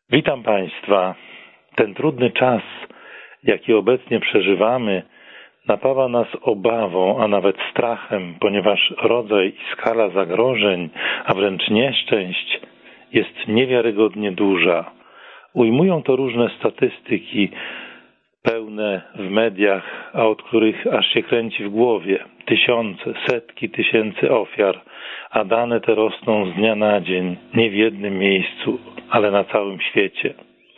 Witam Państwa. Ten trudny czas, jaki obecnie przeżywamy, napawa nas obawą, a nawet strachem, ponieważ rodzaj i skala zagrożeń, a wręcz nieszczęść jest niewiarygodnie duża. Ujmują to różne statystyki pełne w mediach, a od których aż się kręci w głowie. Tysiące, setki tysięcy ofiar, a dane te rosną z dnia na dzień, nie w jednym miejscu, ale na całym świecie.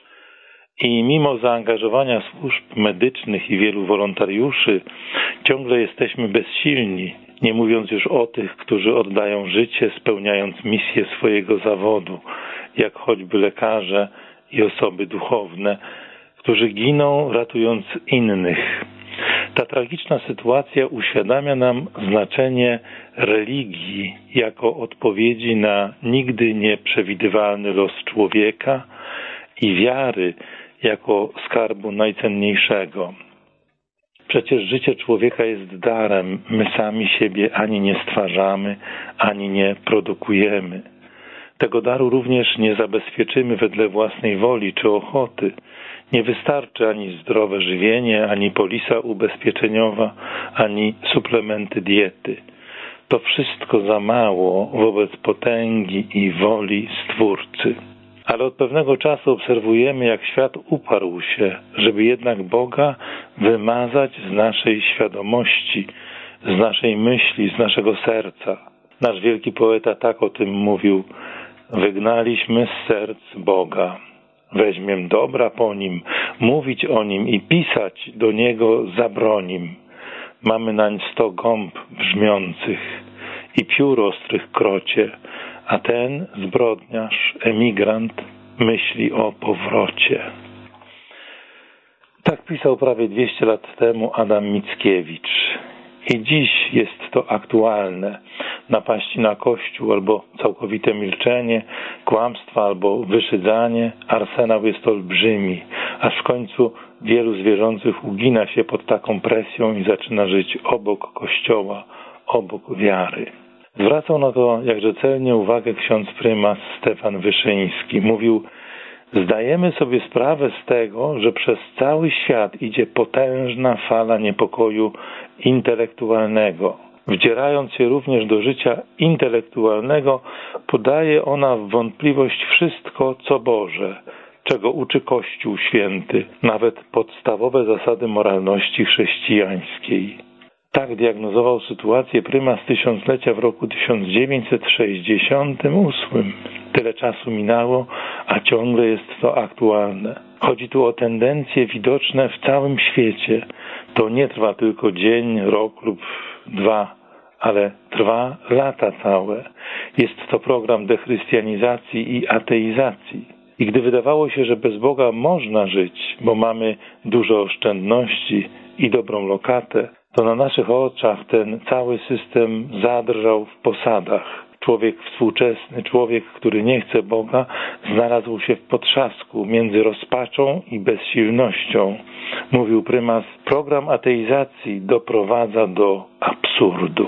I mimo zaangażowania służb medycznych i wielu wolontariuszy, ciągle jesteśmy bezsilni, nie mówiąc już o tych, którzy oddają życie, spełniając misję swojego zawodu, jak choćby lekarze i osoby duchowne, którzy giną, ratując innych. Ta tragiczna sytuacja uświadamia nam znaczenie religii jako odpowiedzi na nigdy nieprzewidywalny los człowieka i wiary jako skarbu najcenniejszego. Przecież życie człowieka jest darem. My sami siebie ani nie stwarzamy, ani nie produkujemy. Tego daru również nie zabezpieczymy wedle własnej woli czy ochoty. Nie wystarczy ani zdrowe żywienie, ani polisa ubezpieczeniowa, ani suplementy diety. To wszystko za mało wobec potęgi i woli Stwórcy. Ale od pewnego czasu obserwujemy, jak świat uparł się, żeby jednak Boga wymazać z naszej świadomości, z naszej myśli, z naszego serca. Nasz wielki poeta tak o tym mówił: wygnaliśmy z serc Boga. Weźmiem dobra po Nim, mówić o Nim i pisać do Niego zabronim. Mamy nań 100 gąb brzmiących i piór ostrych krocie, a ten zbrodniarz, emigrant, myśli o powrocie. Tak pisał prawie 200 lat temu Adam Mickiewicz. I dziś jest to aktualne. Napaści na Kościół albo całkowite milczenie, kłamstwa albo wyszydzanie. Arsenał jest olbrzymi, aż w końcu wielu z wierzących ugina się pod taką presją i zaczyna żyć obok Kościoła, obok wiary. Zwracał na to jakże celnie uwagę ksiądz prymas Stefan Wyszyński. Mówił: zdajemy sobie sprawę z tego, że przez cały świat idzie potężna fala niepokoju intelektualnego. Wdzierając się również do życia intelektualnego, podaje ona w wątpliwość wszystko, co Boże, czego uczy Kościół Święty, nawet podstawowe zasady moralności chrześcijańskiej. Tak diagnozował sytuację prymas tysiąclecia w roku 1968. Tyle czasu minęło, a ciągle jest to aktualne. Chodzi tu o tendencje widoczne w całym świecie. To nie trwa tylko dzień, rok lub 2, ale trwa lata całe. Jest to program dechrystianizacji i ateizacji. I gdy wydawało się, że bez Boga można żyć, bo mamy dużo oszczędności i dobrą lokatę, to na naszych oczach ten cały system zadrżał w posadach. Człowiek współczesny, człowiek, który nie chce Boga, znalazł się w potrzasku między rozpaczą i bezsilnością. Mówił prymas: program ateizacji doprowadza do absurdu.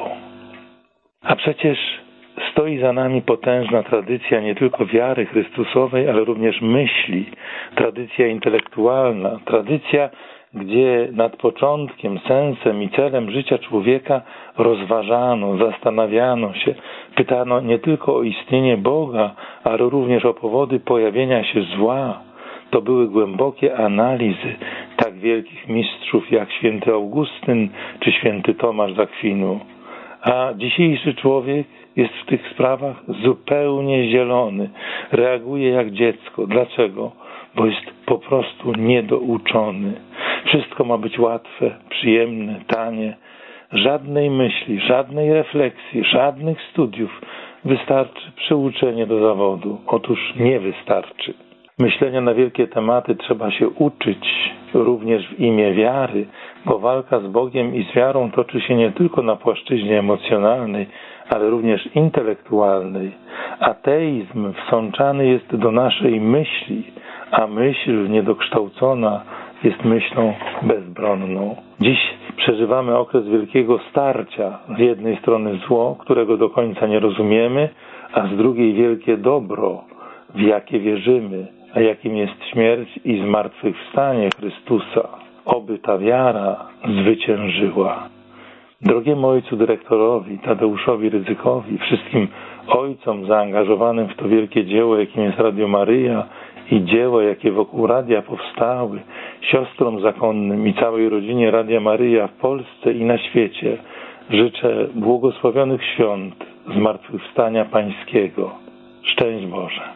A przecież stoi za nami potężna tradycja nie tylko wiary chrystusowej, ale również myśli, tradycja intelektualna, tradycja, gdzie nad początkiem, sensem i celem życia człowieka rozważano, zastanawiano się, pytano nie tylko o istnienie Boga, ale również o powody pojawienia się zła. To były głębokie analizy tak wielkich mistrzów jak święty Augustyn czy święty Tomasz z Akwinu. A dzisiejszy człowiek jest w tych sprawach zupełnie zielony, reaguje jak dziecko. Dlaczego? Bo jest po prostu niedouczony. Wszystko ma być łatwe, przyjemne, tanie. Żadnej myśli, żadnej refleksji, żadnych studiów. Wystarczy przyuczenie do zawodu. Otóż nie wystarczy. Myślenia na wielkie tematy trzeba się uczyć, również w imię wiary, bo walka z Bogiem i z wiarą toczy się nie tylko na płaszczyźnie emocjonalnej, ale również intelektualnej. Ateizm wsączany jest do naszej myśli, a myśl niedokształcona jest myślą bezbronną. Dziś przeżywamy okres wielkiego starcia. Z jednej strony zło, którego do końca nie rozumiemy, a z drugiej wielkie dobro, w jakie wierzymy, a jakim jest śmierć i zmartwychwstanie Chrystusa. Oby ta wiara zwyciężyła. Drogiemu ojcu dyrektorowi, Tadeuszowi Rydzykowi, wszystkim ojcom zaangażowanym w to wielkie dzieło, jakim jest Radio Maryja i dzieło, jakie wokół radia powstały, siostrom zakonnym i całej rodzinie Radia Maryja w Polsce i na świecie życzę błogosławionych świąt Zmartwychwstania Pańskiego. Szczęść Boże.